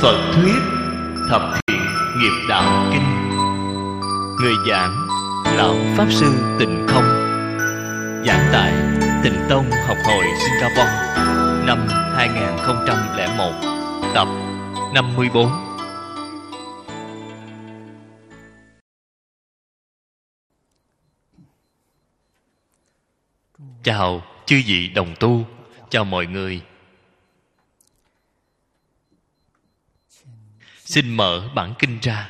Phật thuyết Thập Thiện Nghiệp Đạo Kinh. Người giảng Lão Pháp Sư Tịnh Không. Giảng tại Tịnh Tông Học Hội Singapore, năm 2001. Tập 54. Chào chư vị đồng tu, chào mọi người. Xin mở bản kinh ra.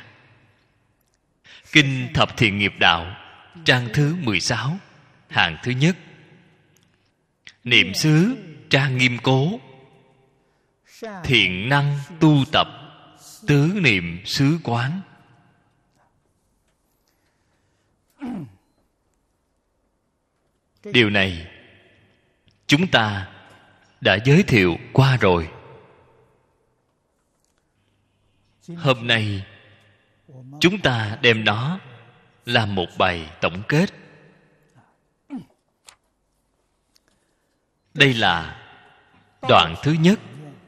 Kinh Thập Thiện Nghiệp Đạo, trang thứ 16, hàng thứ nhất. Niệm xứ trang nghiêm cố, thiện năng tu tập, tứ niệm xứ quán. Điều này chúng ta đã giới thiệu qua rồi. Hôm nay chúng ta đem nó làm một bài tổng kết. Đây là đoạn thứ nhất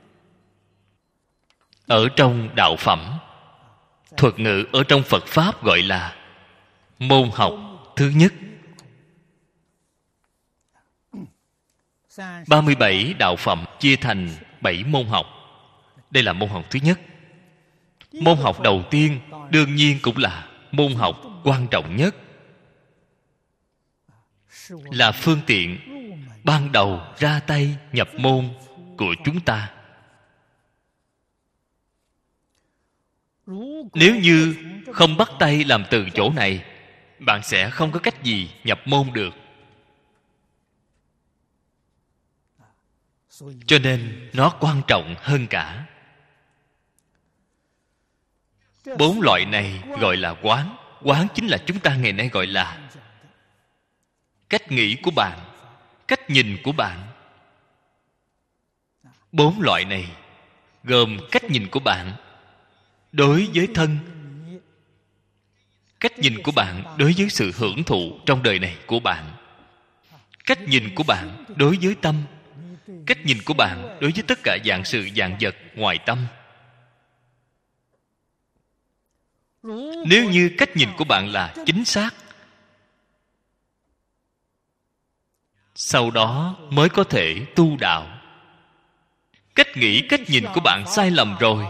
ở trong đạo phẩm. Thuật ngữ ở trong Phật Pháp gọi là môn học thứ nhất. 37 đạo phẩm chia thành 7 môn học. Đây là môn học thứ nhất. Môn học đầu tiên đương nhiên cũng là môn học quan trọng nhất, là phương tiện ban đầu ra tay nhập môn của chúng ta. Nếu như không bắt tay làm từ chỗ này, bạn sẽ không có cách gì nhập môn được. Cho nên nó quan trọng hơn cả. 4 loại này gọi là quán. Quán chính là chúng ta ngày nay gọi là cách nghĩ của bạn, cách nhìn của bạn. 4 loại này gồm cách nhìn của bạn đối với thân, cách nhìn của bạn đối với sự hưởng thụ trong đời này của bạn, cách nhìn của bạn đối với tâm, cách nhìn của bạn đối với tất cả dạng sự dạng vật ngoài tâm. Nếu như cách nhìn của bạn là chính xác, sau đó mới có thể tu đạo. Cách nghĩ, cách nhìn của bạn sai lầm rồi,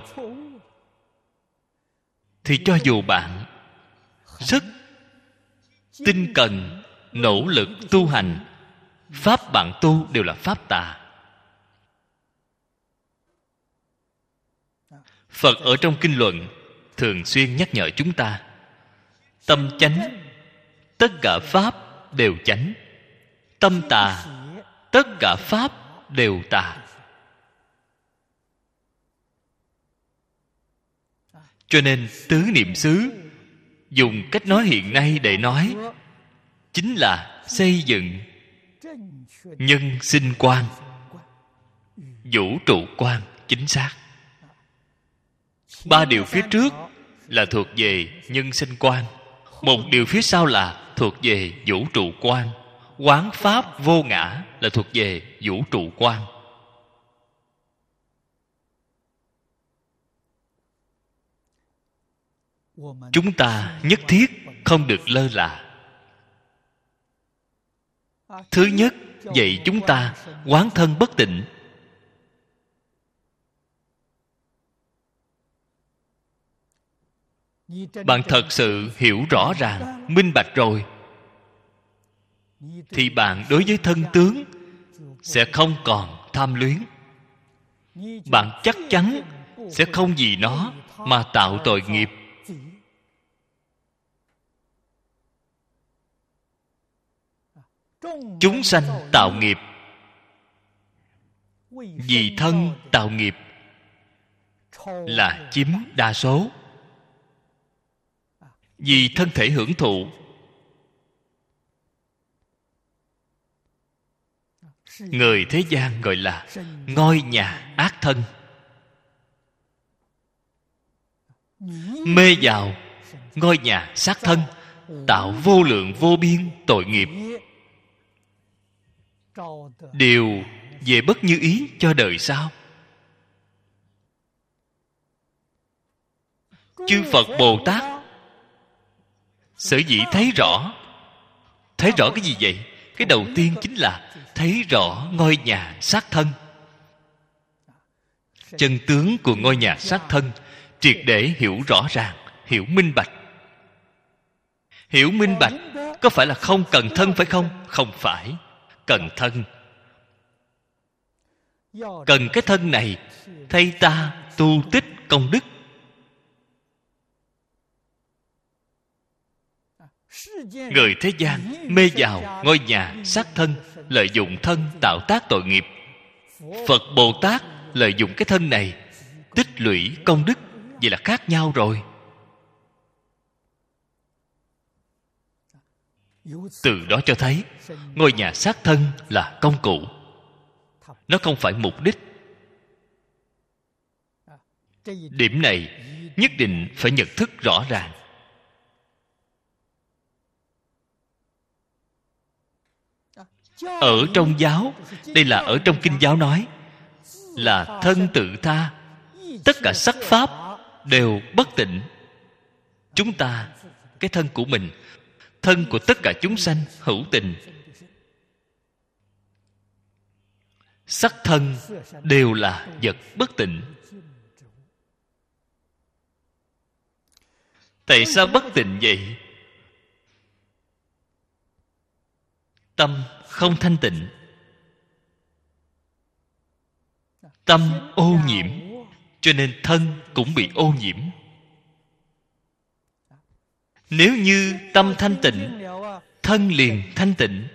thì cho dù bạn rất tinh cần, nỗ lực tu hành, pháp bạn tu đều là pháp tà. Phật ở trong kinh luận thường xuyên nhắc nhở chúng ta: tâm chánh, tất cả pháp đều chánh; tâm tà, tất cả pháp đều tà. Cho nên tứ niệm xứ, dùng cách nói hiện nay để nói, chính là xây dựng nhân sinh quan, vũ trụ quan chính xác. 3 điều phía trước là thuộc về nhân sinh quan, 1 điều phía sau là thuộc về vũ trụ quan. Quán pháp vô ngã là thuộc về vũ trụ quan. Chúng ta nhất thiết không được lơ là. Thứ nhất, dạy chúng ta quán thân bất tịnh. Bạn thật sự hiểu rõ ràng, minh bạch rồi, thì bạn đối với thân tướng sẽ không còn tham luyến. Bạn chắc chắn sẽ không vì nó mà tạo tội nghiệp. Chúng sanh tạo nghiệp, vì thân tạo nghiệp là chiếm đa số. Vì thân thể hưởng thụ, người thế gian gọi là ngôi nhà ác thân. Mê vào ngôi nhà sát thân, tạo vô lượng vô biên tội nghiệp, đều về bất như ý cho đời sau. chư Phật Bồ Tát sở dĩ thấy rõ cái gì vậy? Cái đầu tiên chính là thấy rõ ngôi nhà xác thân. Chân tướng của ngôi nhà xác thân triệt để hiểu rõ ràng, hiểu minh bạch. Hiểu minh bạch có phải là không cần thân phải không? Không phải. Cần thân. Cần cái thân này thay ta tu tích công đức. Người thế gian mê vào ngôi nhà xác thân, lợi dụng thân tạo tác tội nghiệp. Phật Bồ Tát lợi dụng cái thân này tích lũy công đức. Vậy là khác nhau rồi. Từ đó cho thấy ngôi nhà xác thân là công cụ, nó không phải mục đích. Điểm này nhất định phải nhận thức rõ ràng. Ở trong giáo, đây là ở trong kinh giáo nói là thân tự tha, tất cả sắc pháp đều bất tịnh. Chúng ta, cái thân của mình, thân của tất cả chúng sanh hữu tình. Sắc thân đều là vật bất tịnh. Tại sao bất tịnh vậy? Tâm không thanh tịnh, tâm ô nhiễm, cho nên thân cũng bị ô nhiễm. Nếu như tâm thanh tịnh, thân liền thanh tịnh.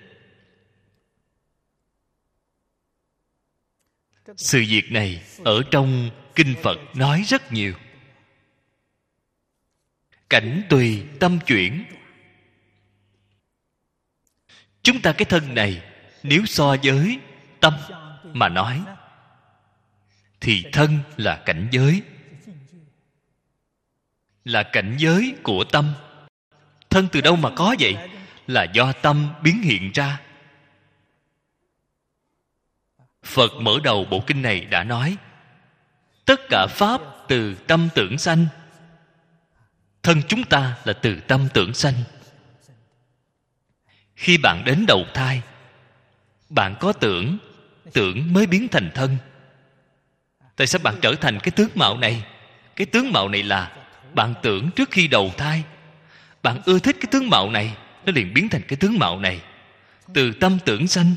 Sự việc này ở trong kinh Phật nói rất nhiều. Cảnh tùy tâm chuyển. Chúng ta cái thân này, nếu so với tâm mà nói, thì thân là cảnh giới, là cảnh giới của tâm. Thân từ đâu mà có vậy? Là do tâm biến hiện ra. Phật mở đầu bộ kinh này đã nói, tất cả pháp từ tâm tưởng sanh. Thân chúng ta là từ tâm tưởng sanh. Khi bạn đến đầu thai, bạn có tưởng, tưởng mới biến thành thân. Tại sao bạn trở thành cái tướng mạo này? Cái tướng mạo này là bạn tưởng trước khi đầu thai. Bạn ưa thích cái tướng mạo này, nó liền biến thành cái tướng mạo này. Từ tâm tưởng sanh.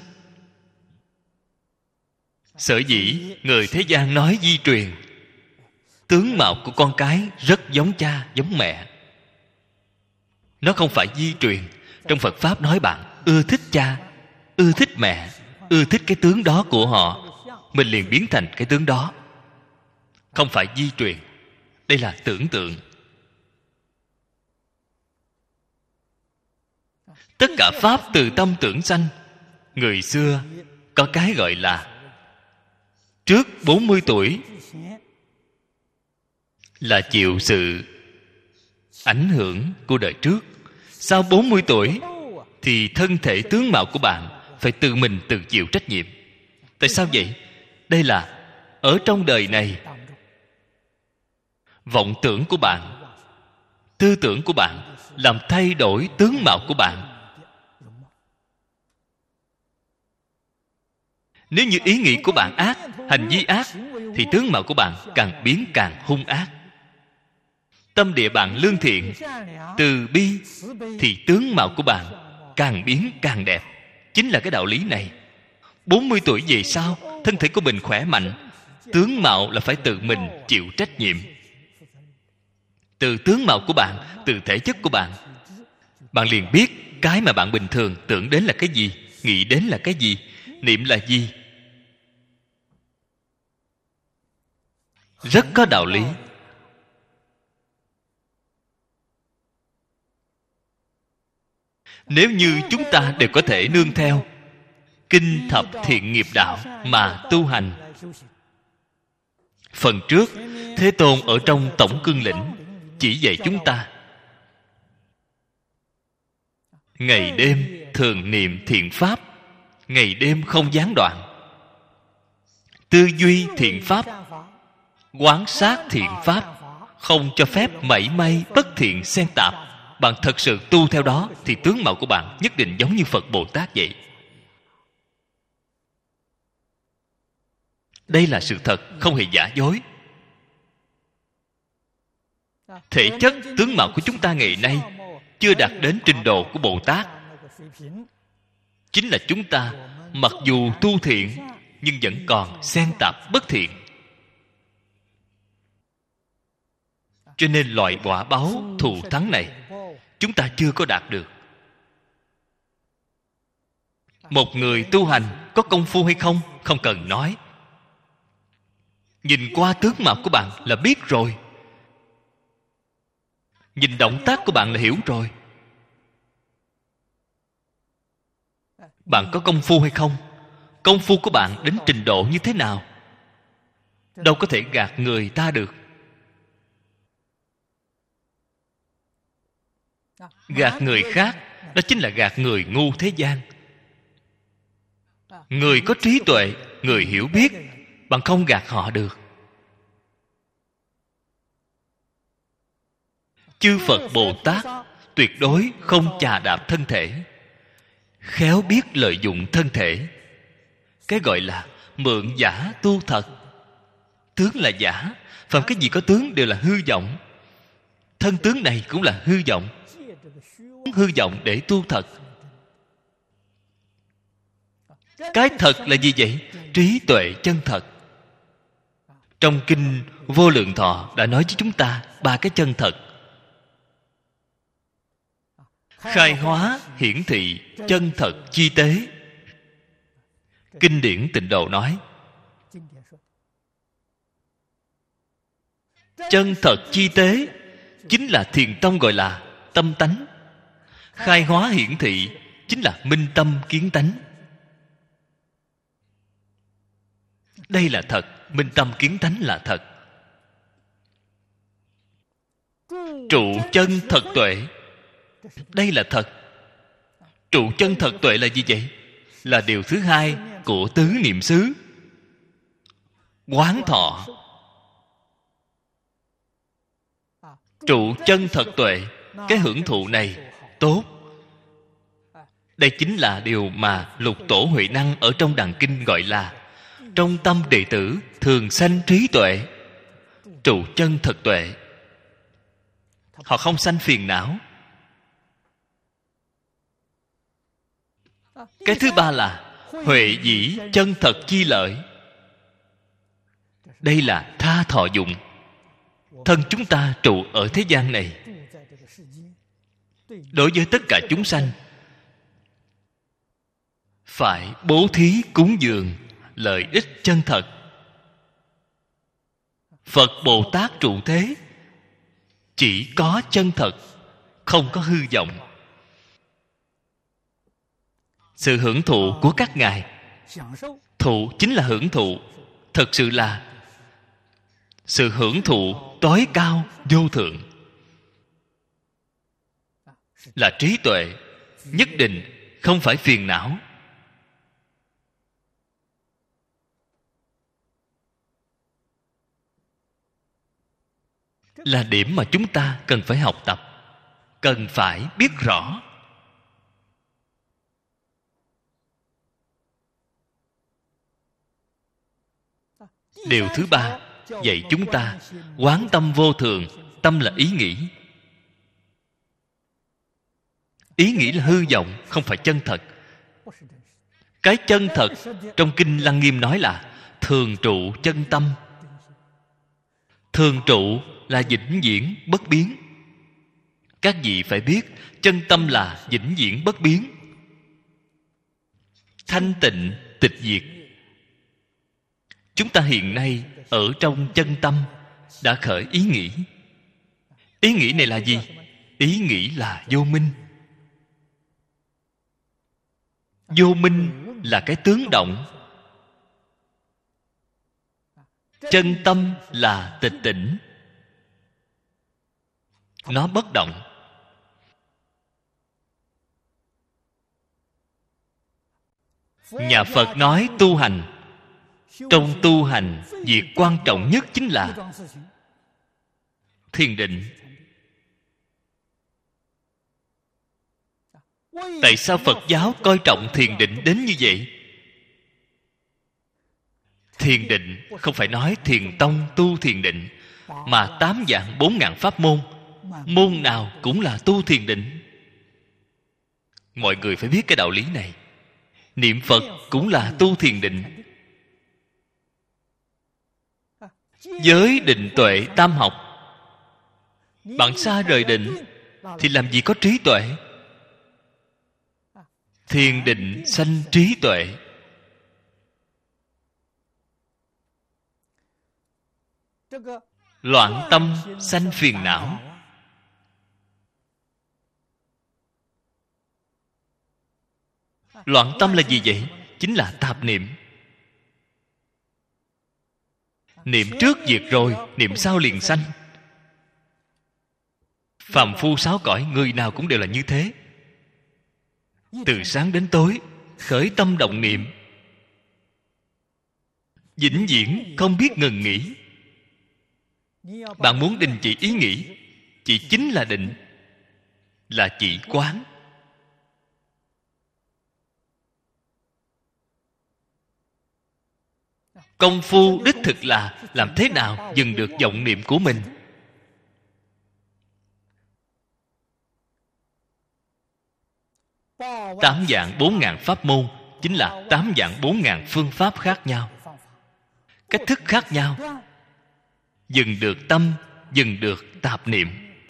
Sở dĩ người thế gian nói di truyền. Tướng mạo của con cái rất giống cha, giống mẹ. Nó không phải di truyền. Trong Phật Pháp nói bạn ưa thích cha, ưa thích mẹ, ưa thích cái tướng đó của họ, mình liền biến thành cái tướng đó. Không phải di truyền. Đây là tưởng tượng. Tất cả pháp từ tâm tưởng sanh. Người xưa có cái gọi là trước 40 tuổi là chịu sự ảnh hưởng của đời trước. Sau 40 tuổi thì thân thể tướng mạo của bạn phải tự mình tự chịu trách nhiệm. Tại sao vậy? Đây là ở trong đời này, vọng tưởng của bạn, tư tưởng của bạn làm thay đổi tướng mạo của bạn. Nếu như ý nghĩ của bạn ác, hành vi ác, thì tướng mạo của bạn càng biến càng hung ác. Tâm địa bạn lương thiện, từ bi, thì tướng mạo của bạn càng biến càng đẹp. Chính là cái đạo lý này. 40 tuổi về sau, thân thể của mình khỏe mạnh, tướng mạo là phải tự mình chịu trách nhiệm. Từ tướng mạo của bạn, từ thể chất của bạn, bạn liền biết cái mà bạn bình thường tưởng đến là cái gì, nghĩ đến là cái gì, niệm là gì. Rất có đạo lý. Nếu như chúng ta đều có thể nương theo kinh thập thiện nghiệp đạo mà tu hành. Phần trước, Thế Tôn ở trong Tổng Cương Lĩnh chỉ dạy chúng ta ngày đêm thường niệm thiện pháp, ngày đêm không gián đoạn, tư duy thiện pháp, quán sát thiện pháp, không cho phép mảy may bất thiện xen tạp. Bạn thật sự tu theo đó thì tướng mạo của bạn nhất định giống như Phật Bồ Tát vậy. Đây là sự thật, không hề giả dối. Thể chất tướng mạo của chúng ta ngày nay chưa đạt đến trình độ của Bồ Tát. Chính là chúng ta mặc dù tu thiện nhưng vẫn còn xen tạp bất thiện. Cho nên loại quả báo thù thắng này chúng ta chưa có đạt được. Một người tu hành có công phu hay không, không cần nói. Nhìn qua tướng mạo của bạn là biết rồi. Nhìn động tác của bạn là hiểu rồi. Bạn có công phu hay không? Công phu của bạn đến trình độ như thế nào? Đâu có thể gạt người ta được. Gạt người khác, đó chính là gạt người ngu thế gian. Người có trí tuệ, người hiểu biết, bạn không gạt họ được. Chư Phật Bồ Tát tuyệt đối không chà đạp thân thể, khéo biết lợi dụng thân thể. Cái gọi là mượn giả tu thật. Tướng là giả, phàm cái gì có tướng đều là hư vọng. Thân tướng này cũng là hư vọng. Hư vọng để tu thật. Cái thật là gì vậy? Trí tuệ chân thật. Trong kinh Vô Lượng Thọ đã nói với chúng ta ba cái chân thật: khai hóa, hiển thị, chân thật, chi tế. Kinh điển Tịnh Độ nói chân thật chi tế chính là Thiền tông gọi là tâm tánh. Khai hóa hiển thị chính là minh tâm kiến tánh. Đây là thật. Minh tâm kiến tánh là thật. Trụ chân thật tuệ, đây là thật. Trụ chân thật tuệ là gì vậy? Là điều thứ hai của tứ niệm xứ. Quán thọ. Trụ chân thật tuệ, cái hưởng thụ này tốt. Đây chính là điều mà Lục Tổ Huệ Năng ở trong Đàn Kinh gọi là trong tâm đệ tử thường sanh trí tuệ. Trụ chân thật tuệ. Họ không sanh phiền não. Cái thứ ba là huệ dĩ chân thật chi lợi. Đây là tha thọ dụng. Thân chúng ta trụ ở thế gian này, đối với tất cả chúng sanh phải bố thí cúng dường, lợi ích chân thật. Phật Bồ Tát trụ thế chỉ có chân thật, không có hư vọng. Sự hưởng thụ của các ngài, thụ chính là hưởng thụ, thật sự là sự hưởng thụ tối cao vô thượng, là trí tuệ, nhất định không phải phiền não. Là điểm mà chúng ta cần phải học tập, cần phải biết rõ. Điều thứ ba dạy chúng ta quán tâm vô thường. Tâm là ý nghĩ. Ý nghĩ là hư vọng, không phải chân thật. Cái chân thật trong kinh Lăng Nghiêm nói là thường trụ chân tâm. Thường trụ là vĩnh viễn bất biến. Các vị phải biết chân tâm là vĩnh viễn bất biến, thanh tịnh tịch diệt. Chúng ta hiện nay ở trong chân tâm đã khởi ý nghĩ. Ý nghĩ này là gì? Ý nghĩ là vô minh. Vô minh là cái tướng động. Chân tâm là tịch tỉnh, nó bất động. Nhà Phật nói tu hành, trong tu hành việc quan trọng nhất chính là thiền định. Tại sao Phật giáo coi trọng thiền định đến như vậy? Thiền định không phải nói thiền tông tu thiền định, mà 8 vạn 4 ngàn pháp môn, môn nào cũng là tu thiền định. Mọi người phải biết cái đạo lý này. Niệm Phật cũng là tu thiền định. Giới định tuệ tam học, bạn xa rời định thì làm gì có trí tuệ? Thiền định sanh trí tuệ. Loạn tâm sanh phiền não. Loạn tâm là gì vậy? Chính là tạp niệm. Niệm trước diệt rồi, niệm sau liền sanh. Phàm phu sáu cõi, người nào cũng đều là như thế. Từ sáng đến tối, khởi tâm động niệm, vĩnh viễn không biết ngừng nghỉ. Bạn muốn đình chỉ ý nghĩ, chỉ chính là định, là chỉ quán. Công phu đích thực là làm thế nào dừng được vọng niệm của mình. Tám vạn 4 ngàn pháp môn chính là 8 vạn 4 ngàn phương pháp khác nhau, cách thức khác nhau, dừng được tâm, dừng được tạp niệm.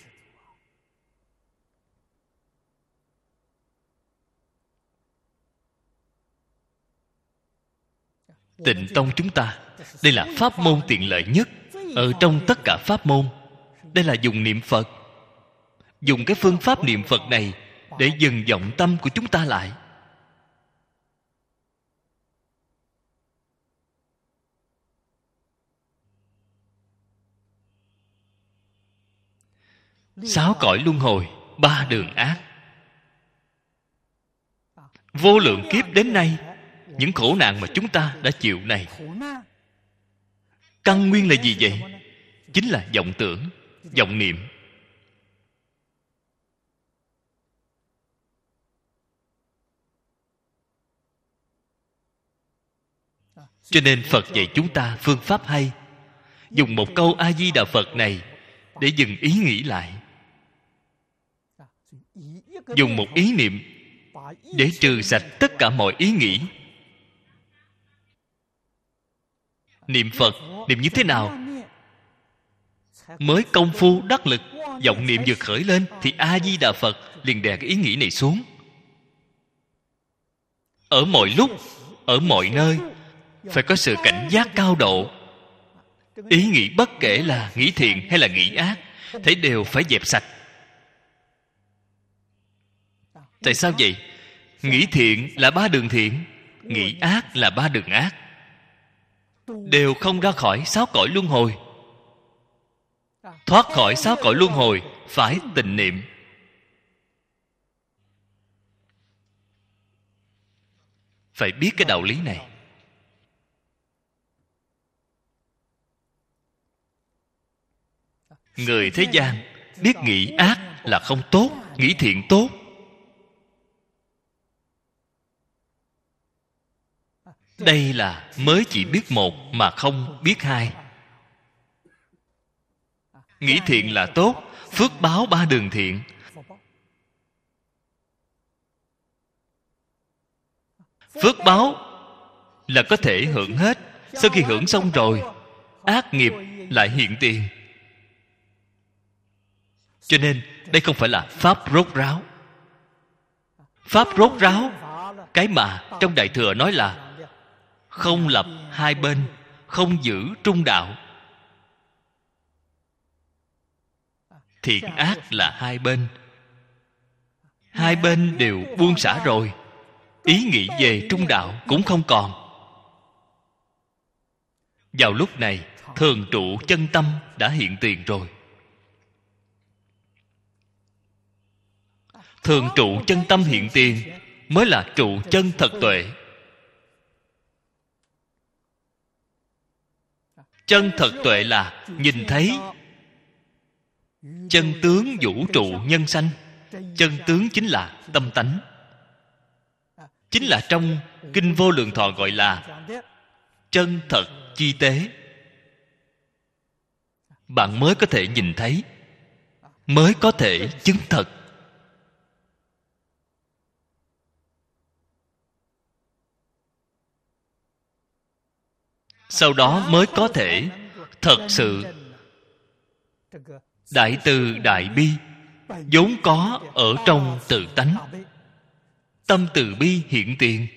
Tịnh tông chúng ta, đây là pháp môn tiện lợi nhất. Ở trong tất cả pháp môn, đây là dùng niệm Phật. Dùng cái phương pháp niệm Phật này để dừng vọng tâm của chúng ta lại. Sáu cõi luân hồi, 3 đường ác. Vô lượng kiếp đến nay, những khổ nạn mà chúng ta đã chịu này, căn nguyên là gì vậy? Chính là vọng tưởng, vọng niệm. Cho nên Phật dạy chúng ta phương pháp hay. Dùng một câu A Di Đà Phật này để dừng ý nghĩ lại. Dùng một ý niệm để trừ sạch tất cả mọi ý nghĩ. Niệm Phật, niệm như thế nào mới công phu đắc lực? Vọng niệm vừa khởi lên thì A Di Đà Phật liền đè cái ý nghĩ này xuống. Ở mọi lúc, ở mọi nơi phải có sự cảnh giác cao độ. Ý nghĩ bất kể là nghĩ thiện hay là nghĩ ác, thấy đều phải dẹp sạch. Tại sao vậy? Nghĩ thiện là 3 đường thiện, nghĩ ác là 3 đường ác, đều không ra khỏi 6 cõi luân hồi. Thoát khỏi 6 cõi luân hồi phải tịnh niệm. Phải biết cái đạo lý này. Người thế gian biết nghĩ ác là không tốt, nghĩ thiện tốt. Đây là mới chỉ biết một mà không biết hai. Nghĩ thiện là tốt, phước báo 3 đường thiện. Phước báo là có thể hưởng hết. Sau khi hưởng xong rồi, ác nghiệp lại hiện tiền. Cho nên đây không phải là pháp rốt ráo. Pháp rốt ráo, cái mà trong Đại Thừa nói là không lập hai bên, không giữ trung đạo. Thiện ác là hai bên. Hai bên đều buông xả rồi, ý nghĩ về trung đạo cũng không còn. Vào lúc này, thường trụ chân tâm đã hiện tiền rồi. Thường trụ chân tâm hiện tiền mới là trụ chân thật tuệ. Chân thật tuệ là nhìn thấy Chân tướng vũ trụ nhân sanh. Chân tướng chính là tâm tánh. Chính là trong Kinh Vô Lượng Thọ gọi là chân thật chi tế. Bạn mới có thể nhìn thấy, mới có thể chứng thật. Sau đó mới có thể thật sự đại từ đại bi vốn có ở trong tự tánh. Tâm từ bi hiện tiền.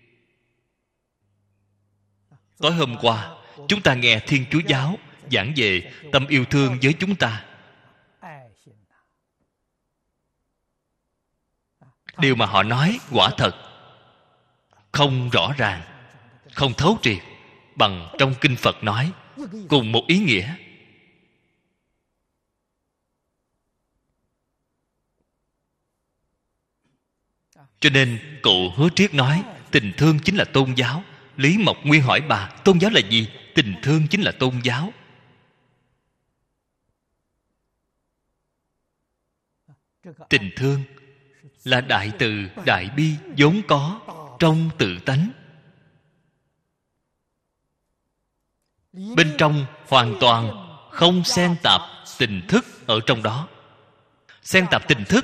Tối hôm qua chúng ta nghe Thiên Chúa giáo giảng về tâm yêu thương với chúng ta. Điều mà họ nói quả thật không rõ ràng, không thấu triệt bằng trong Kinh Phật nói, cùng một ý nghĩa. Cho nên cụ Hứa Triết nói tình thương chính là tôn giáo. Lý Mộc Nguyên hỏi bà, tôn giáo là gì? Tình thương chính là tôn giáo. Tình thương là đại từ đại bi vốn có trong tự tánh. Bên trong hoàn toàn không xen tạp tình thức ở trong đó. Xen tạp tình thức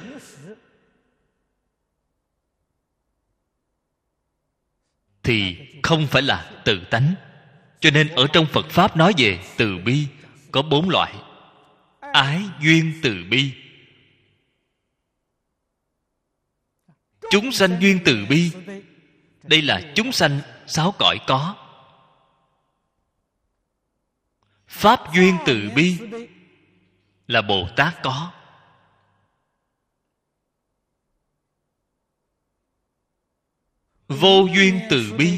thì không phải là tự tánh. Cho nên ở trong Phật Pháp nói về từ bi có 4 loại. Ái duyên từ bi, chúng sanh duyên từ bi. Đây là chúng sanh 6 cõi có. Pháp duyên từ bi là Bồ Tát có. Vô duyên từ bi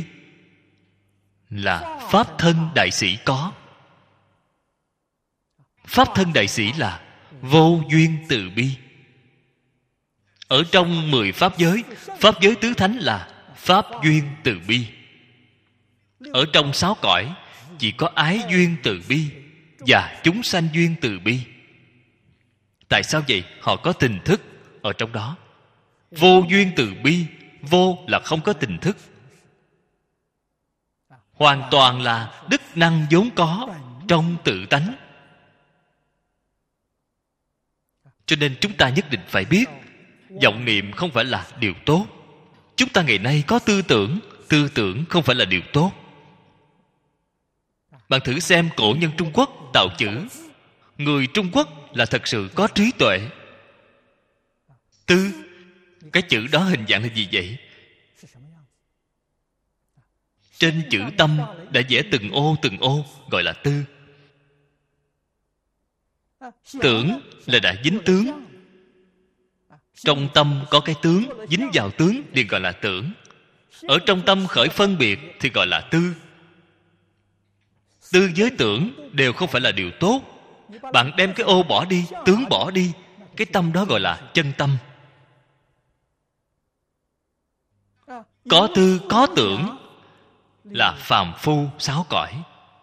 là Pháp thân đại sĩ có. Pháp thân đại sĩ là vô duyên từ bi. Ở trong 10 Pháp giới, Pháp giới tứ thánh là Pháp duyên từ bi. Ở trong 6 cõi chỉ có ái duyên từ bi và chúng sanh duyên từ bi. Tại sao vậy? Họ có tình thức ở trong đó. Vô duyên từ bi, vô là không có tình thức, hoàn toàn là đức năng vốn có trong tự tánh. Cho nên chúng ta nhất định phải biết, vọng niệm không phải là điều tốt. Chúng ta ngày nay có tư tưởng, tư tưởng không phải là điều tốt. Bạn thử xem cổ nhân Trung Quốc tạo chữ. Người Trung Quốc là thật sự có trí tuệ. Tư, cái chữ đó hình dạng là gì vậy? Trên chữ tâm đã vẽ từng ô gọi là tư. Tưởng là đã dính tướng. Trong tâm có cái tướng, dính vào tướng liền gọi là tưởng. Ở trong tâm khởi phân biệt thì gọi là tư. Tư với tưởng đều không phải là điều tốt. Bạn đem cái ô bỏ đi, tướng bỏ đi, cái tâm đó gọi là chân tâm. Có tư có tưởng là phàm phu 6 cõi.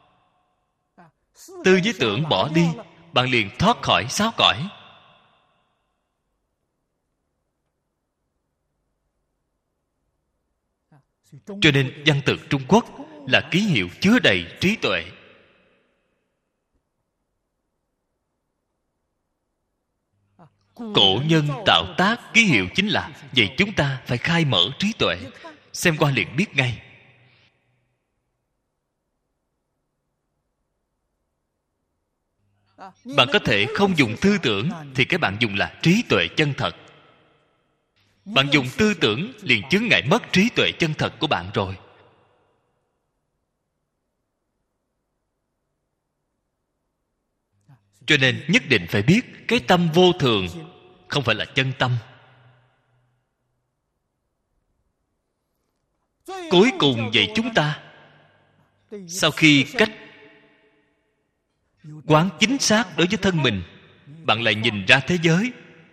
Tư với tưởng bỏ đi, bạn liền thoát khỏi 6 cõi. Cho nên văn tự Trung Quốc là ký hiệu chứa đầy trí tuệ. Cổ nhân tạo tác ký hiệu chính là vậy. Chúng ta phải khai mở trí tuệ, xem qua liền biết ngay. Bạn có thể không dùng tư tưởng, thì cái bạn dùng là trí tuệ chân thật. Bạn dùng tư tưởng liền chướng ngại mất trí tuệ chân thật của bạn rồi. Cho nên nhất định phải biết cái tâm vô thường không phải là chân tâm. Cuối cùng vậy chúng ta, sau khi cách quán chính xác đối với thân mình, bạn lại nhìn ra thế giới.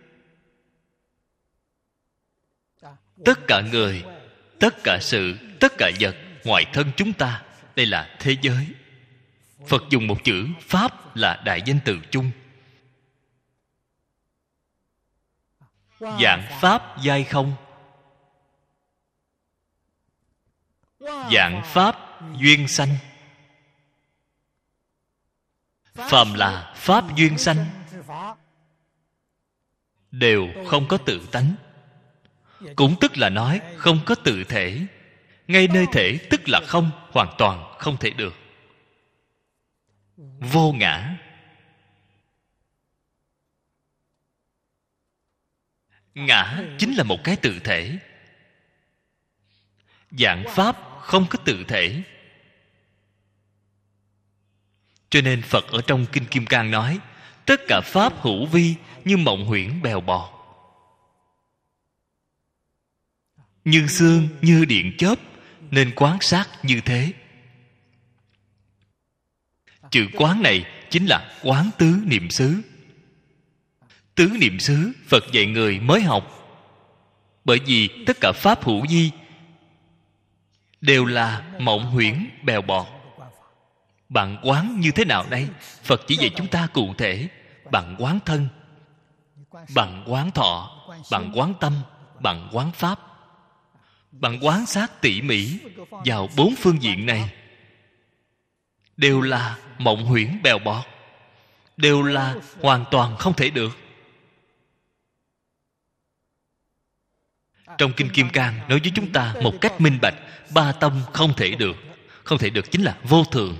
Tất cả người, tất cả sự, tất cả vật ngoài thân chúng ta, đây là thế giới. Phật dùng một chữ Pháp là đại danh từ chung. Vạn pháp giai không. Vạn pháp duyên sanh. Phàm là pháp duyên sanh đều không có tự tánh. Cũng tức là nói không có tự thể. Ngay nơi thể tức là không, hoàn toàn không thể được. Vô ngã. Ngã chính là một cái tự thể. Vạn pháp không có tự thể. Cho nên Phật ở trong Kinh Kim Cang nói, tất cả pháp hữu vi như mộng huyễn bèo bọt, như xương như điện chớp, nên quán sát như thế. Chữ quán này chính là quán tứ niệm xứ. Tứ niệm xứ Phật dạy người mới học. Bởi vì tất cả pháp hữu vi đều là mộng huyễn bèo bọt. Bạn quán như thế nào đây? Phật chỉ dạy chúng ta cụ thể. Bạn quán thân, bạn quán thọ, bạn quán tâm, bạn quán pháp. Bạn quán sát tỉ mỉ vào 4 phương diện này, đều là mộng huyễn bèo bọt, đều là hoàn toàn không thể được. Trong Kinh Kim Cang nói với chúng ta một cách minh bạch, ba tâm không thể được. Không thể được chính là vô thường.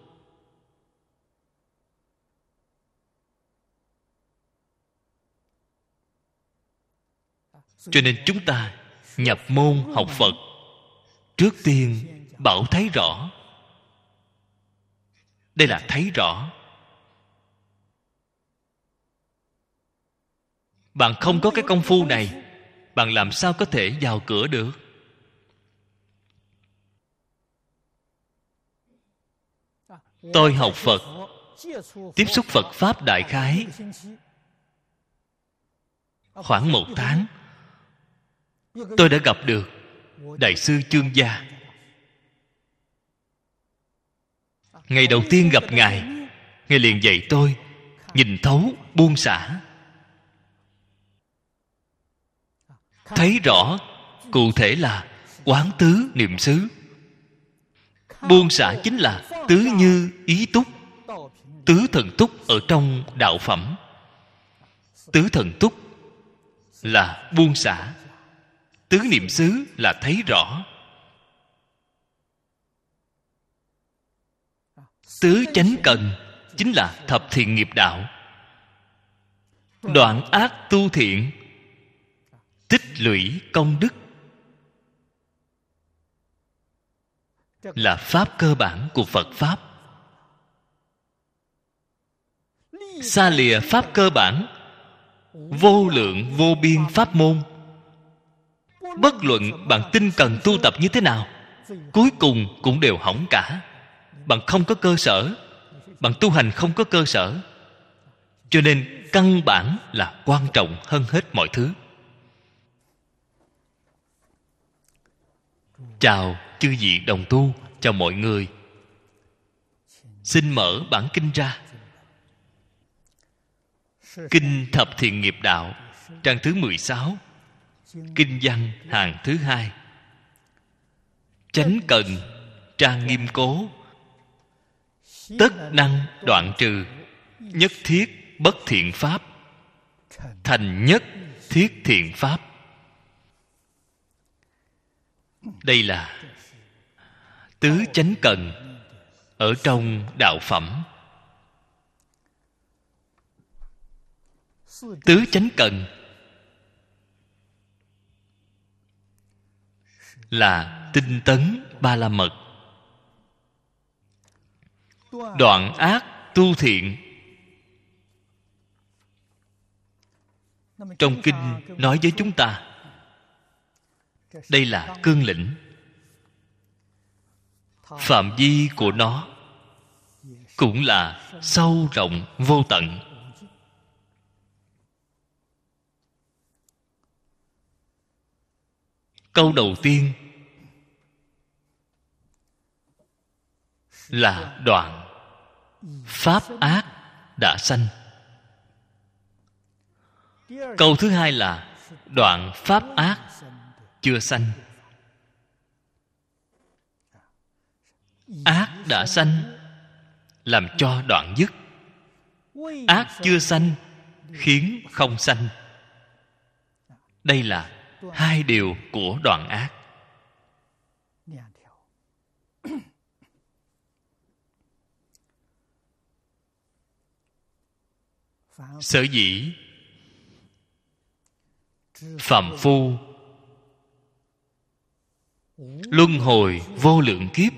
Cho nên chúng ta nhập môn học Phật, trước tiên bảo thấy rõ. Đây là thấy rõ. Bạn không có cái công phu này, bạn làm sao có thể vào cửa được? Tôi học Phật, tiếp xúc Phật Pháp đại khái khoảng 1 tháng. Tôi đã gặp được Đại sư Chương Gia. Ngày đầu tiên gặp Ngài, Ngài liền dạy tôi nhìn thấu buông xả. Thấy rõ cụ thể là quán tứ niệm xứ. Buông xả chính là tứ như ý túc. Tứ thần túc ở trong đạo phẩm. Tứ thần túc là buông xả. Tứ niệm xứ là thấy rõ. Tứ chánh cần chính là thập thiện nghiệp đạo. Đoạn ác tu thiện, tích lũy công đức, là pháp cơ bản của Phật Pháp. Xa lìa pháp cơ bản, vô lượng vô biên pháp môn, bất luận bạn tinh cần tu tập như thế nào, cuối cùng cũng đều hỏng cả. Bạn không có cơ sở, bạn tu hành không có cơ sở. Cho nên căn bản là quan trọng hơn hết mọi thứ. Chào chư vị đồng tu, chào mọi người. Xin mở bản kinh ra. Kinh Thập Thiện Nghiệp Đạo, trang thứ 16, kinh văn hàng thứ 2. Chánh cần trang nghiêm cố, tất năng đoạn trừ, nhất thiết bất thiện pháp, thành nhất thiết thiện pháp. Đây là tứ chánh cần ở trong đạo phẩm. Tứ chánh cần là tinh tấn ba la mật. Đoạn ác tu thiện. Trong kinh nói với chúng ta, đây là cương lĩnh. Phạm vi của nó cũng là sâu rộng vô tận. Câu đầu tiên là đoạn pháp ác đã sanh. Câu thứ hai là đoạn pháp ác chưa sanh. Ác đã sanh làm cho đoạn dứt, ác chưa sanh khiến không sanh. Đây là hai điều của đoạn ác. Sở dĩ phàm phu luân hồi vô lượng kiếp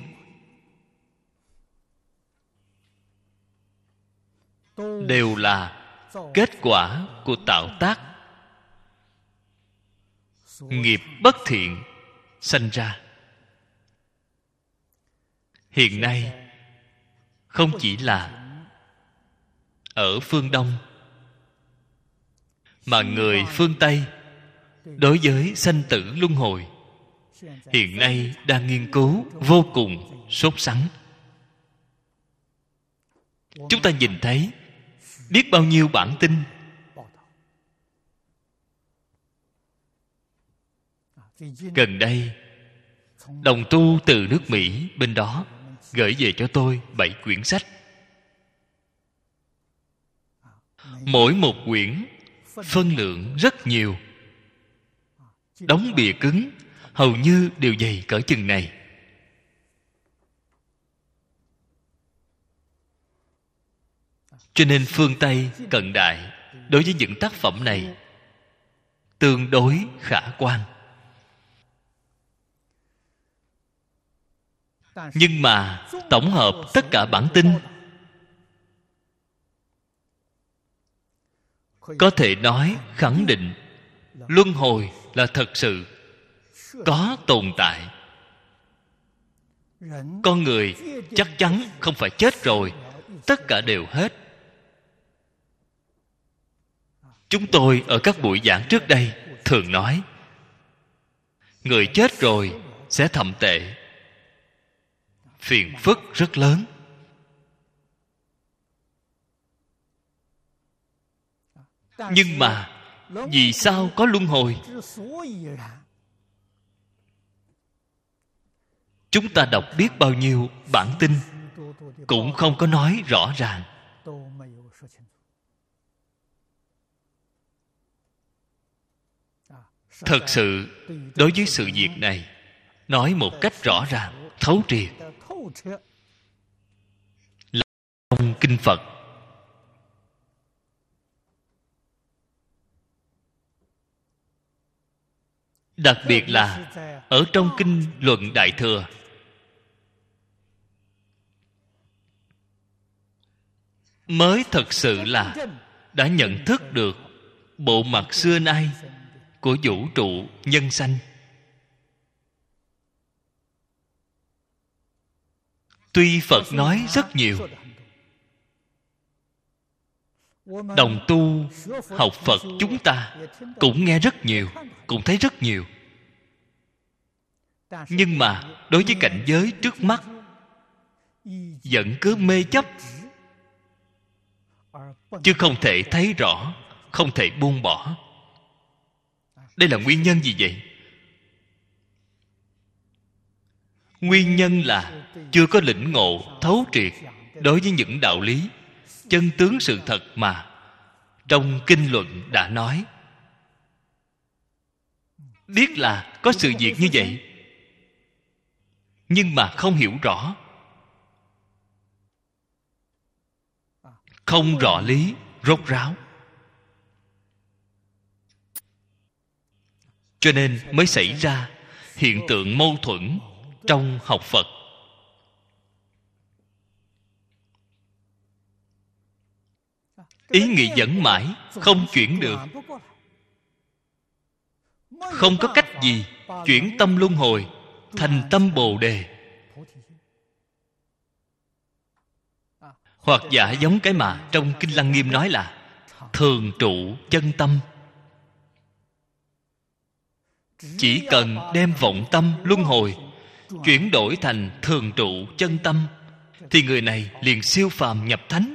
đều là kết quả của tạo tác nghiệp bất thiện sanh ra. Hiện nay không chỉ là ở phương Đông, mà người phương Tây đối với sanh tử luân hồi hiện nay đang nghiên cứu vô cùng sốt sắng. Chúng ta nhìn thấy biết bao nhiêu bản tin gần đây. Đồng tu từ nước Mỹ bên đó gửi về cho tôi 7 quyển sách. Mỗi một quyển phân lượng rất nhiều, đóng bìa cứng, hầu như đều dày cỡ chừng này. Cho nên phương Tây cận đại đối với những tác phẩm này tương đối khả quan. Nhưng mà tổng hợp tất cả bản tin, có thể nói khẳng định luân hồi là thật sự có tồn tại. Con người chắc chắn không phải chết rồi tất cả đều hết. Chúng tôi ở các buổi giảng trước đây thường nói, người chết rồi sẽ thậm tệ, phiền phức rất lớn. Nhưng mà vì sao có luân hồi? Chúng ta đọc biết bao nhiêu bản tin cũng không có nói rõ ràng. Thật sự đối với sự việc này nói một cách rõ ràng, thấu triệt là trong kinh Phật. Đặc biệt là ở trong kinh Luận Đại Thừa, mới thật sự là đã nhận thức được bộ mặt xưa nay của vũ trụ nhân sanh. Tuy Phật nói rất nhiều, đồng tu học Phật chúng ta cũng nghe rất nhiều, cũng thấy rất nhiều. Nhưng mà đối với cảnh giới trước mắt vẫn cứ mê chấp, chứ không thể thấy rõ, không thể buông bỏ. Đây là nguyên nhân gì vậy? Nguyên nhân là chưa có lĩnh ngộ thấu triệt đối với những đạo lý chân tướng sự thật mà trong kinh luận đã nói. Biết là có sự việc như vậy, nhưng mà không hiểu rõ, không rõ lý rốt ráo, cho nên mới xảy ra hiện tượng mâu thuẫn trong học Phật. Ý nghĩ dẫn mãi không chuyển được, không có cách gì chuyển tâm luân hồi thành tâm Bồ Đề. Hoặc giả giống cái mà trong kinh Lăng Nghiêm nói là thường trụ chân tâm. Chỉ cần đem vọng tâm luân hồi chuyển đổi thành thường trụ chân tâm, thì người này liền siêu phàm nhập thánh.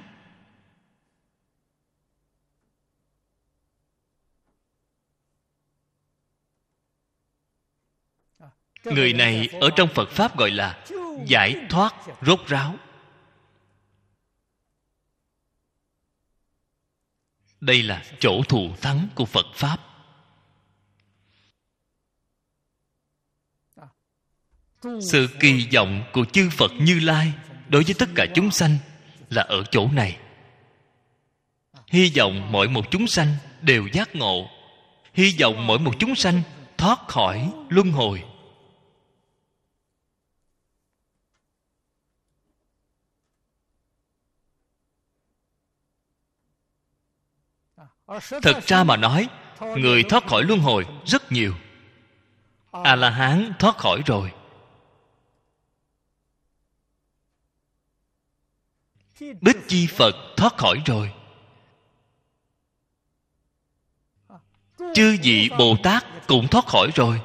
Người này ở trong Phật Pháp gọi là giải thoát rốt ráo. Đây là chỗ thù thắng của Phật Pháp. Sự kỳ vọng của chư Phật Như Lai đối với tất cả chúng sanh là ở chỗ này. Hy vọng mỗi một chúng sanh đều giác ngộ. Hy vọng mỗi một chúng sanh thoát khỏi luân hồi. Thật ra mà nói, người thoát khỏi luân hồi rất nhiều. A-la-hán thoát khỏi rồi. Bích Chi Phật thoát khỏi rồi. Chư vị Bồ Tát cũng thoát khỏi rồi.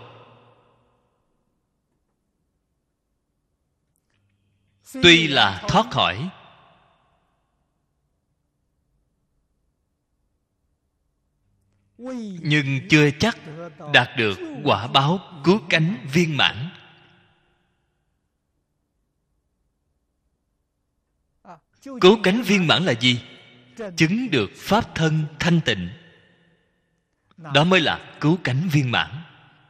Tuy là thoát khỏi, nhưng chưa chắc đạt được quả báo cứu cánh viên mãn. Cứu cánh viên mãn là gì? Chứng được pháp thân thanh tịnh. Đó mới là cứu cánh viên mãn.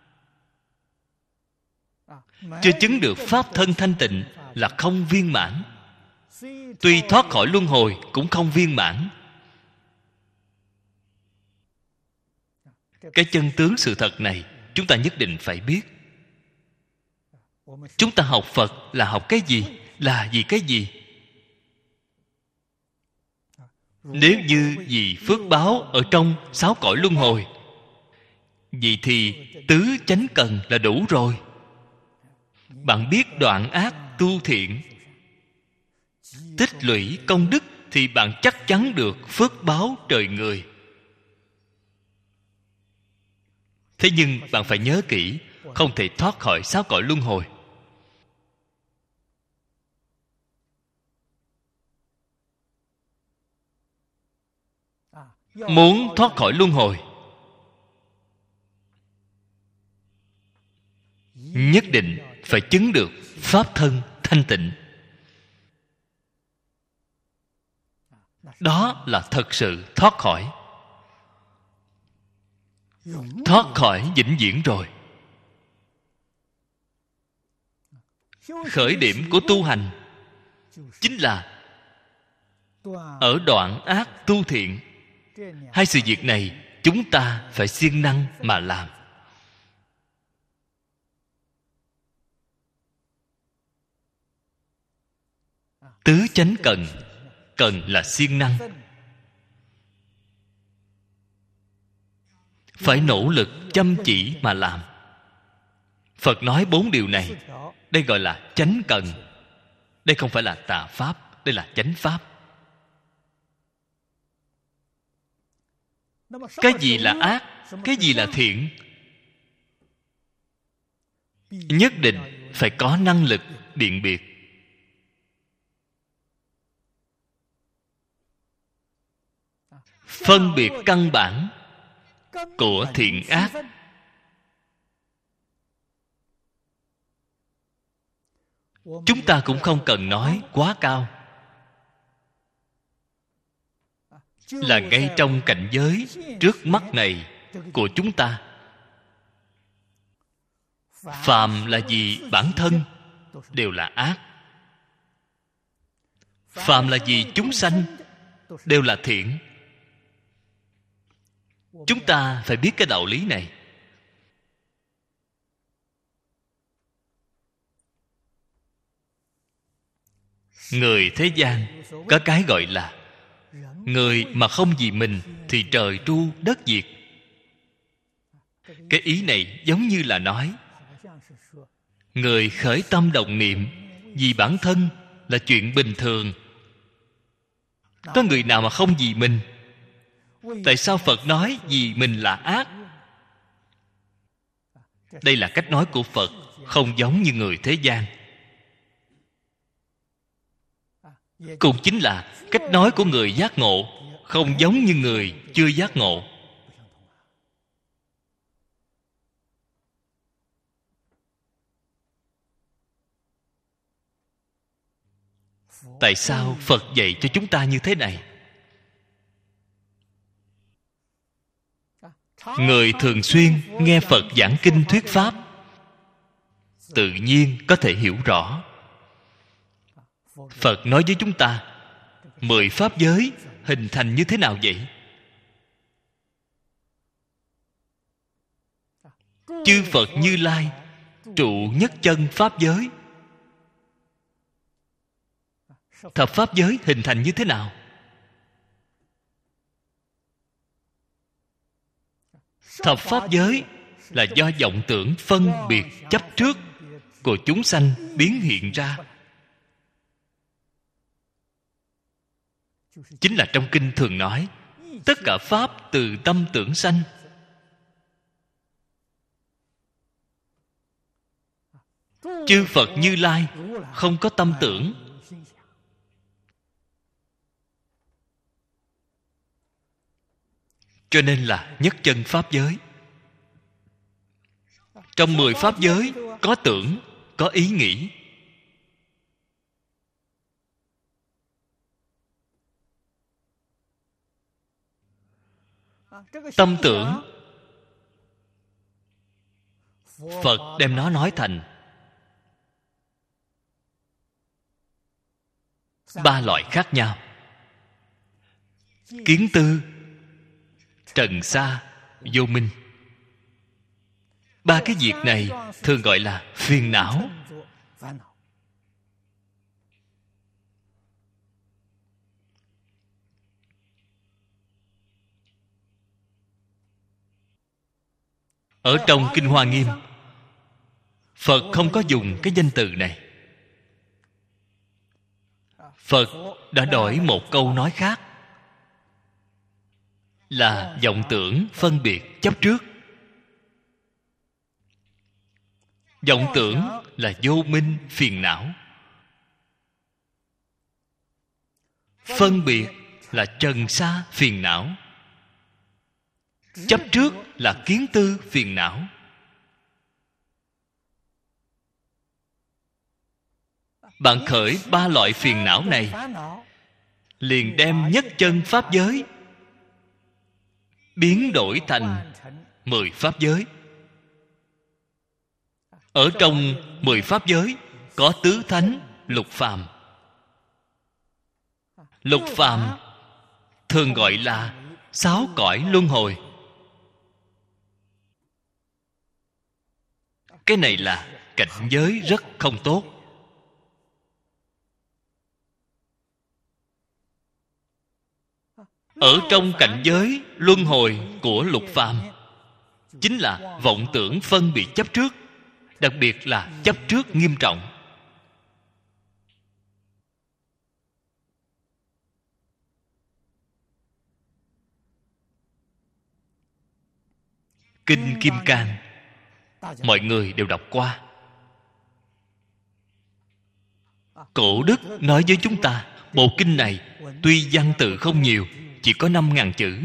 Chưa chứng được pháp thân thanh tịnh là không viên mãn. Tuy thoát khỏi luân hồi cũng không viên mãn. Cái chân tướng sự thật này chúng ta nhất định phải biết. Chúng ta học Phật là học cái gì? Là vì cái gì? Nếu như vì phước báo ở trong 6 cõi luân hồi, vậy thì tứ chánh cần là đủ rồi. Bạn biết đoạn ác tu thiện, tích lũy công đức, thì bạn chắc chắn được phước báo trời người. Thế nhưng bạn phải nhớ kỹ, không thể thoát khỏi 6 cõi luân hồi. Muốn thoát khỏi luân hồi, nhất định phải chứng được pháp thân thanh tịnh. Đó là thật sự thoát khỏi. Thoát khỏi vĩnh viễn rồi. Khởi điểm của tu hành chính là ở đoạn ác tu thiện. Hai sự việc này chúng ta phải siêng năng mà làm. Tứ chánh cần, cần là siêng năng, phải nỗ lực chăm chỉ mà làm. Phật nói 4 điều này, đây gọi là chánh cần. Đây không phải là tà pháp, đây là chánh pháp. Cái gì là ác, cái gì là thiện, nhất định phải có năng lực biện biệt. Phân biệt căn bản của thiện ác. Chúng ta cũng không cần nói quá cao, là ngay trong cảnh giới trước mắt này của chúng ta. Phàm là gì bản thân đều là ác. Phàm là gì chúng sanh đều là thiện. Chúng ta phải biết cái đạo lý này. Người thế gian có cái gọi là người mà không vì mình thì trời tru đất diệt. Cái ý này giống như là nói người khởi tâm động niệm vì bản thân là chuyện bình thường. Có người nào mà không vì mình? Tại sao Phật nói vì mình là ác? Đây là cách nói của Phật, không giống như người thế gian. Cũng chính là cách nói của người giác ngộ, không giống như người chưa giác ngộ. Tại sao Phật dạy cho chúng ta như thế này? Người thường xuyên nghe Phật giảng kinh thuyết pháp tự nhiên có thể hiểu rõ. Phật nói với chúng ta 10 pháp giới hình thành như thế nào vậy? Chư Phật Như Lai trụ nhất chân pháp giới. Thập pháp giới hình thành như thế nào? Thập pháp giới là do vọng tưởng phân biệt chấp trước của chúng sanh biến hiện ra. Chính là trong kinh thường nói tất cả pháp từ tâm tưởng sanh. Chư Phật Như Lai không có tâm tưởng. Cho nên là nhất chân pháp giới. Trong 10 pháp giới có tưởng, có ý nghĩ. Tâm tưởng Phật đem nó nói thành 3 loại khác nhau: kiến tư, trần sa, vô minh. 3 cái việc này thường gọi là phiền não. Ở trong Kinh Hoa Nghiêm, Phật không có dùng cái danh từ này. Phật đã đổi một câu nói khác là vọng tưởng phân biệt chấp trước. Vọng tưởng là vô minh phiền não. Phân biệt là trần sa phiền não. Chấp trước là kiến tư phiền não. Bạn khởi 3 loại phiền não này, liền đem nhất chân pháp giới biến đổi thành 10 pháp giới. Ở trong 10 pháp giới có tứ thánh, lục phàm. Lục phàm thường gọi là 6 cõi luân hồi. Cái này là cảnh giới rất không tốt. Ở trong cảnh giới luân hồi của lục phàm, chính là vọng tưởng phân biệt chấp trước, đặc biệt là chấp trước nghiêm trọng. Kinh Kim Cang mọi người đều đọc qua. Cổ Đức nói với chúng ta, bộ kinh này tuy văn tự không nhiều, chỉ có 5.000 chữ.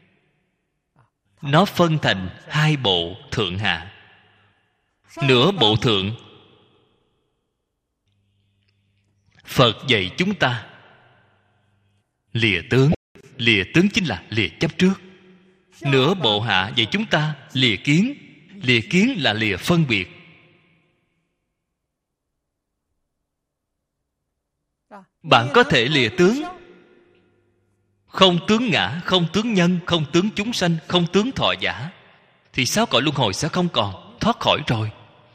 Nó phân thành 2 bộ thượng hạ. Nửa bộ thượng, Phật dạy chúng ta lìa tướng. Lìa tướng chính là lìa chấp trước. Nửa bộ hạ dạy chúng ta lìa kiến. Lìa kiến là lìa phân biệt. Bạn có thể lìa tướng. Không tướng ngã, không tướng nhân, không tướng chúng sanh, không tướng thọ giả, thì 6 cõi luân hồi sẽ không còn, thoát khỏi rồi.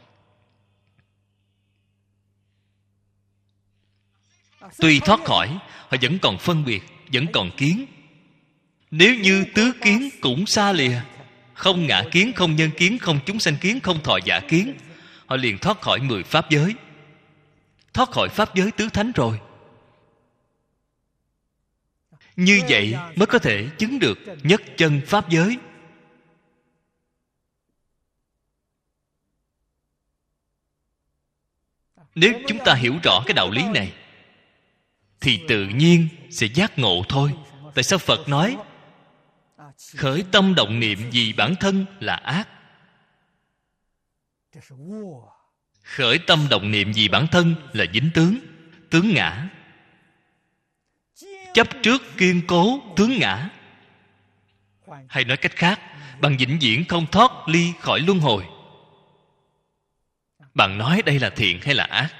Tuy thoát khỏi, họ vẫn còn phân biệt, vẫn còn kiến. Nếu như tứ kiến cũng xa lìa, không ngã kiến, không nhân kiến, không chúng sanh kiến, không thọ giả kiến, họ liền thoát khỏi 10 pháp giới, thoát khỏi pháp giới tứ thánh rồi. Như vậy mới có thể chứng được nhất chân pháp giới. Nếu chúng ta hiểu rõ cái đạo lý này thì tự nhiên sẽ giác ngộ thôi. Tại sao Phật nói khởi tâm động niệm vì bản thân là ác? Khởi tâm động niệm vì bản thân là dính tướng, tướng ngã. chấp trước kiên cố tướng ngã. Hay nói cách khác, bạn vĩnh viễn không thoát ly khỏi luân hồi. Bạn nói đây là thiện hay là ác?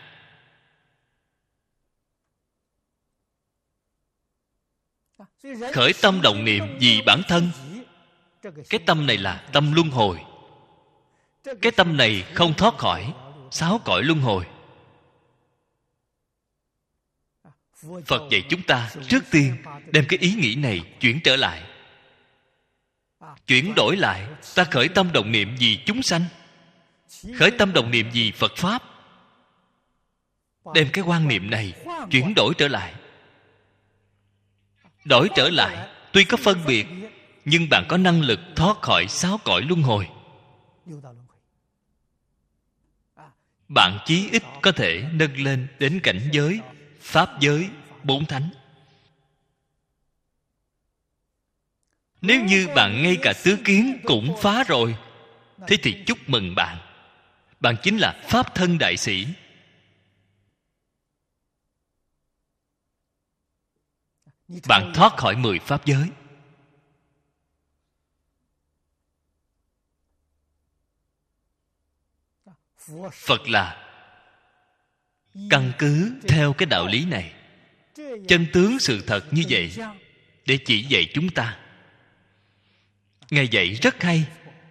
Khởi tâm động niệm vì bản thân, cái tâm này là tâm luân hồi. Cái tâm này không thoát khỏi 6 cõi luân hồi. Phật dạy chúng ta trước tiên đem cái ý nghĩ này chuyển trở lại, chuyển đổi lại. Ta khởi tâm động niệm vì chúng sanh, khởi tâm động niệm vì Phật Pháp. Đem cái quan niệm này chuyển đổi trở lại. Đổi trở lại, tuy có phân biệt, nhưng bạn có năng lực thoát khỏi 6 cõi luân hồi. Bạn chí ít có thể nâng lên đến cảnh giới Pháp giới 4 thánh. Nếu như bạn ngay cả tứ kiến cũng phá rồi, thế thì chúc mừng bạn. Bạn chính là Pháp thân đại sĩ. Bạn thoát khỏi 10 Pháp giới. Phật là căn cứ theo cái đạo lý này, chân tướng sự thật như vậy, để chỉ dạy chúng ta. Ngài dạy rất hay.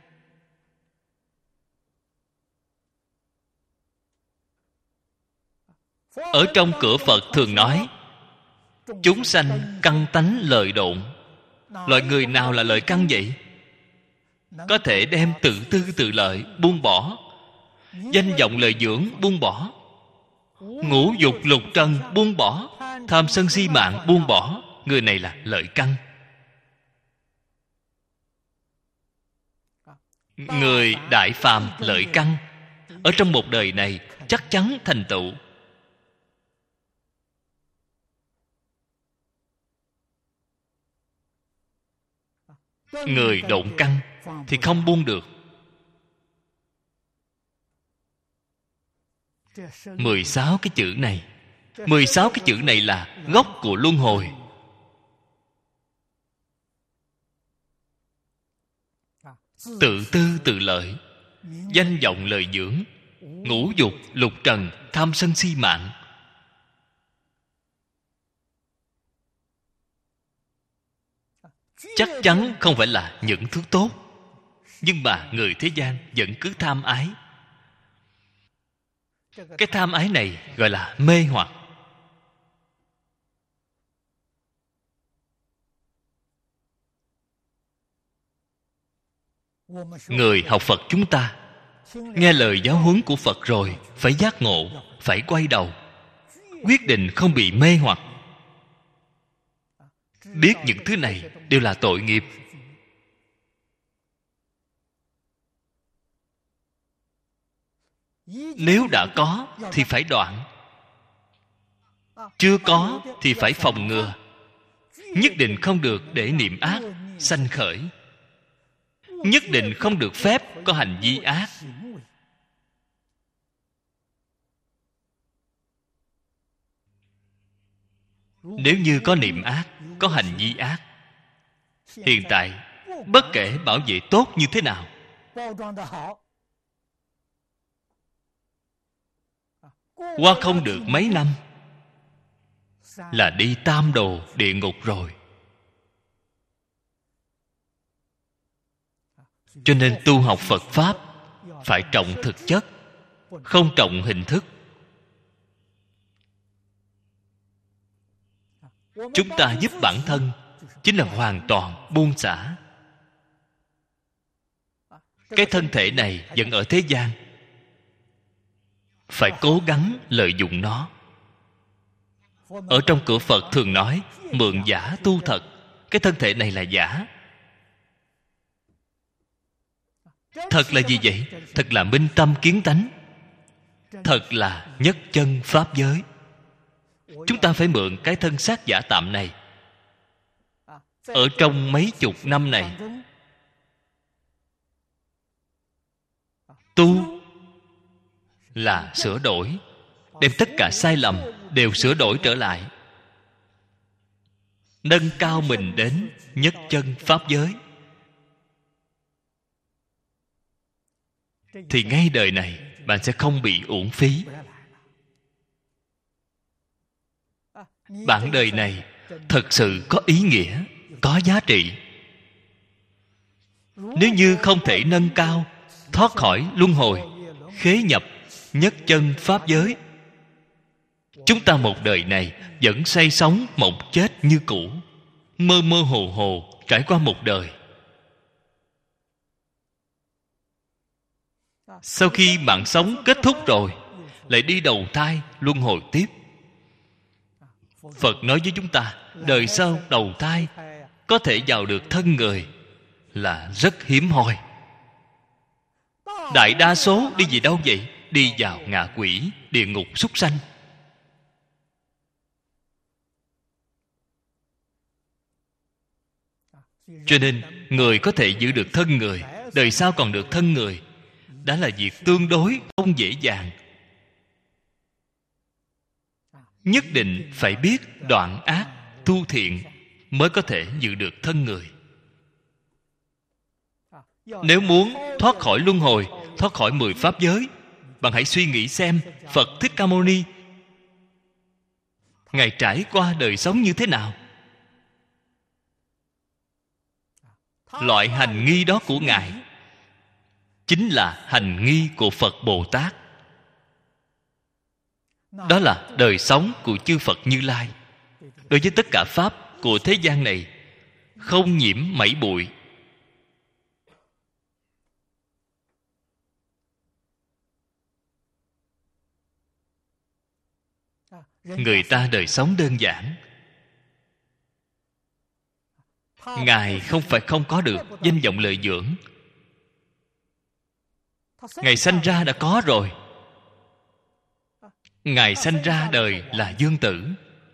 Ở trong cửa Phật thường nói, chúng sanh căn tánh lợi độn. Loại người nào là lợi căn vậy? Có thể đem tự tư tự lợi buông bỏ, danh vọng lợi dưỡng buông bỏ, ngũ dục lục trần buông bỏ, tham sân si mạng buông bỏ. Người này là lợi căn. Người đại phàm lợi căn, ở trong một đời này chắc chắn thành tựu. Người độn căn thì không buông được. 16 cái chữ này, 16 cái chữ này là gốc của luân hồi. Tự tư tự lợi, danh vọng lợi dưỡng, ngũ dục lục trần, tham sân si mạng. Chắc chắn không phải là những thứ tốt, nhưng mà người thế gian vẫn cứ tham ái. Cái tham ái này gọi là mê hoặc. Người học Phật chúng ta nghe lời giáo huấn của Phật rồi, phải giác ngộ, phải quay đầu, quyết định không bị mê hoặc. Biết những thứ này đều là tội nghiệp. Nếu đã có thì phải đoạn, chưa có thì phải phòng ngừa. Nhất định không được để niệm ác sanh khởi, nhất định không được phép có hành vi ác. Nếu như có niệm ác, có hành vi ác, hiện tại bất kể bảo vệ tốt như thế nào, qua không được mấy năm là đi tam đồ địa ngục rồi. Cho nên tu học Phật Pháp phải trọng thực chất, không trọng hình thức. Chúng ta giúp bản thân chính là hoàn toàn buông xả. Cái thân thể này vẫn ở thế gian, phải cố gắng lợi dụng nó. Ở trong cửa Phật thường nói mượn giả tu thật. Cái thân thể này là giả. Thật là gì vậy? Thật là minh tâm kiến tánh, thật là nhất chân pháp giới. Chúng ta phải mượn cái thân xác giả tạm này. Ở trong mấy chục năm này, tu là sửa đổi, đem tất cả sai lầm đều sửa đổi trở lại. nâng cao mình đến nhất chân pháp giới, thì ngay đời này bạn sẽ không bị uổng phí. Bạn đời này thật sự có ý nghĩa, có giá trị. Nếu như không thể nâng cao, thoát khỏi luân hồi, khế nhập nhất chân pháp giới, chúng ta một đời này vẫn say sống mộng chết như cũ, mơ mơ hồ hồ trải qua một đời. Sau khi mạng sống kết thúc rồi, lại đi đầu thai luân hồi tiếp. Phật nói với chúng ta, đời sau đầu thai có thể vào được thân người là rất hiếm hoi. Đại đa số đi về đâu vậy? Đi vào ngạ quỷ, địa ngục, súc sanh. Cho nên người có thể giữ được thân người, đời sau còn được thân người, đã là việc tương đối không dễ dàng. Nhất định phải biết đoạn ác, tu thiện mới có thể giữ được thân người. Nếu muốn thoát khỏi luân hồi, thoát khỏi 10 pháp giới, bạn hãy suy nghĩ xem Phật Thích Ca Mâu Ni Ngài trải qua đời sống như thế nào. Loại hành nghi đó của Ngài chính là hành nghi của Phật Bồ Tát. Đó là đời sống của chư Phật Như Lai. Đối với tất cả pháp của thế gian này, không nhiễm mảy bụi. Người ta đời sống đơn giản. Ngài không phải không có được danh vọng lợi dưỡng. Ngài sanh ra đã có rồi. Ngài sanh ra đời là dương tử.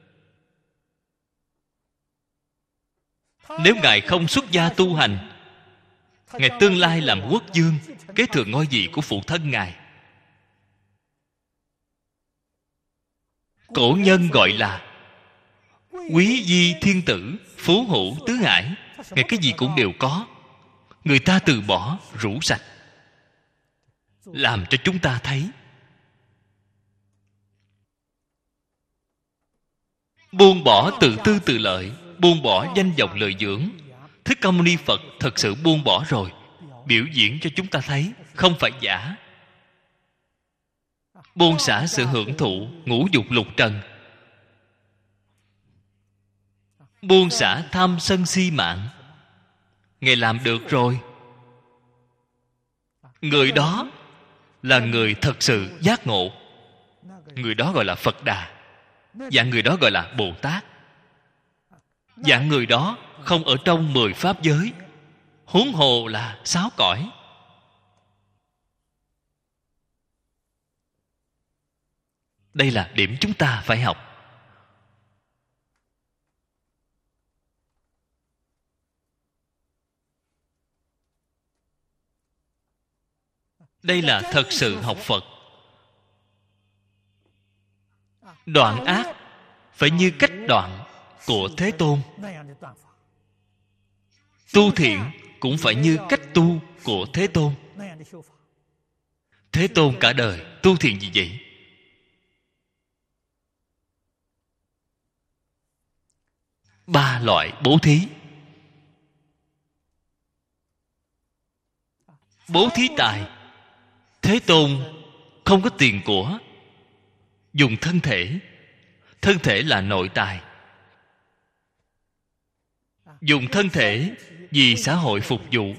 Nếu Ngài không xuất gia tu hành, Ngài tương lai làm quốc vương, kế thừa ngôi vị của phụ thân Ngài. Cổ nhân gọi là quý di thiên tử, phú hữu tứ hải. Ngài cái gì cũng đều có. Người ta từ bỏ, rũ sạch, làm cho chúng ta thấy. Buông bỏ tự tư tự lợi, buông bỏ danh vọng lợi dưỡng. Thích Ca Mâu Ni Phật thật sự buông bỏ rồi, biểu diễn cho chúng ta thấy, không phải giả. Buông xả sự hưởng thụ ngũ dục lục trần, buông xả tham sân si mạng. Ngài làm được rồi. Người đó là người thật sự giác ngộ. Người đó gọi là Phật Đà. Dạng người đó gọi là Bồ Tát. Dạng người đó không ở trong 10 pháp giới, huống hồ là 6 cõi. Đây là điểm chúng ta phải học. Đây là thật sự học Phật. Đoạn ác phải như cách đoạn của Thế Tôn. Tu thiện cũng phải như cách tu của Thế Tôn. Thế Tôn cả đời tu thiện gì vậy? Ba loại bố thí. Bố thí tài. Thế Tôn không có tiền của, dùng thân thể. Thân thể là nội tài. Dùng thân thể vì xã hội phục vụ.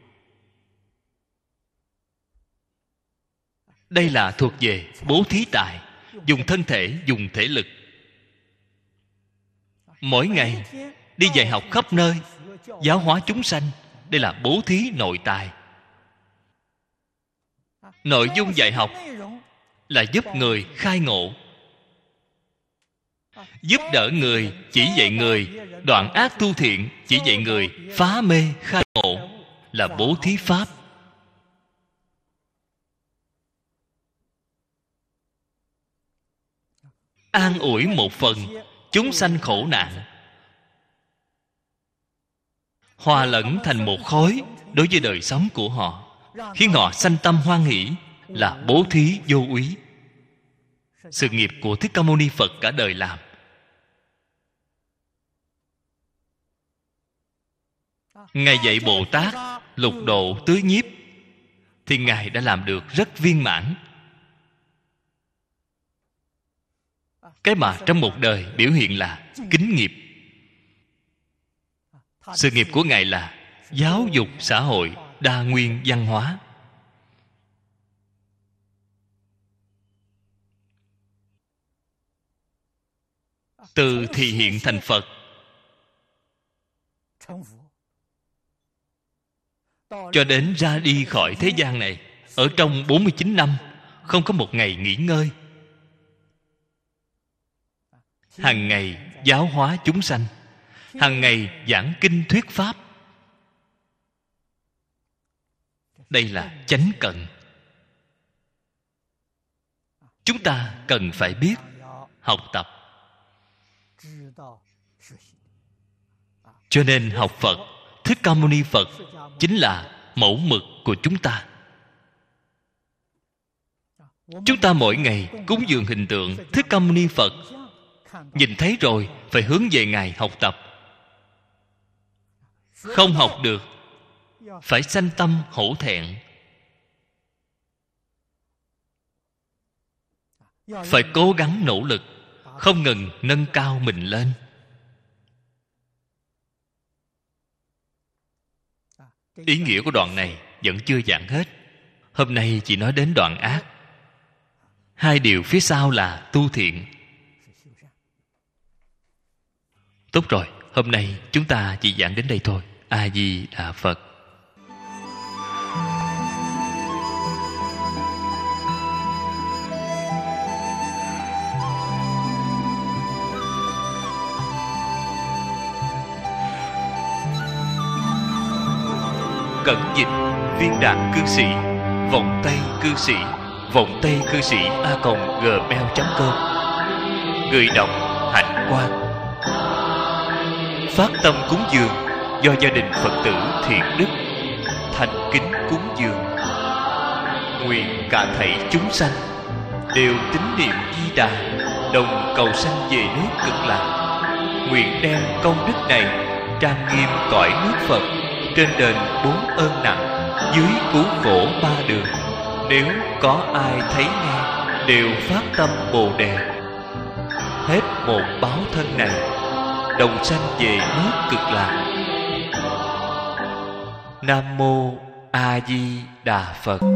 Đây là thuộc về bố thí tài. Dùng thân thể, dùng thể lực. Mỗi ngày đi dạy học khắp nơi, giáo hóa chúng sanh. Đây là bố thí nội tài. Nội dung dạy học là giúp người khai ngộ, giúp đỡ người, chỉ dạy người đoạn ác tu thiện, chỉ dạy người phá mê khai ngộ, là bố thí pháp. An ủi một phần chúng sanh khổ nạn, hòa lẫn thành một khối đối với đời sống của họ, khiến họ sanh tâm hoan hỷ, là bố thí vô úy. Sự nghiệp của Thích Ca Mâu Ni Phật cả đời làm. Ngài dạy Bồ Tát lục độ tứ nhiếp, thì Ngài đã làm được rất viên mãn. Cái mà trong một đời biểu hiện là kính nghiệp. Sự nghiệp của Ngài là giáo dục xã hội, đa nguyên văn hóa. Từ thị hiện thành Phật, cho đến ra đi khỏi thế gian này, ở trong 49 năm không có một ngày nghỉ ngơi. Hàng ngày giáo hóa chúng sanh, hàng ngày giảng kinh thuyết pháp. Đây là chánh cận. Chúng ta cần phải biết, học tập. Cho nên học Phật, Thích Ca Mâu Ni Phật chính là mẫu mực của chúng ta. Chúng ta mỗi ngày cúng dường hình tượng Thích Ca Mâu Ni Phật, nhìn thấy rồi phải hướng về Ngài học tập. Không học được, phải sanh tâm hổ thẹn, phải cố gắng nỗ lực, không ngừng nâng cao mình lên. Ý nghĩa của đoạn này vẫn chưa giảng hết. Hôm nay chỉ nói đến đoạn ác. Hai điều phía sau là tu thiện. Tốt rồi, hôm nay chúng ta chỉ giảng đến đây thôi. A Di Đà Phật. Cẩn dịch Viên Đạn Cư Sĩ, Vọng Tây Cư Sĩ, Vọng Tây Cư Sĩ @gmail.com. Người đọc Hạnh Quang. Phát tâm cúng dường do gia đình Phật tử Thiện Đức thành kính cúng dường. Nguyện cả thảy chúng sanh đều tín niệm Di Đà, đồng cầu sanh về nước Cực Lạc. Nguyện đem công đức này trang nghiêm cõi nước Phật, trên đền 4 ơn nặng, dưới cứu khổ 3 đường. Nếu có ai thấy nghe đều phát tâm Bồ Đề, hết một báo thân này đồng sanh về nước Cực Lạc. Nam Mô A Di Đà Phật.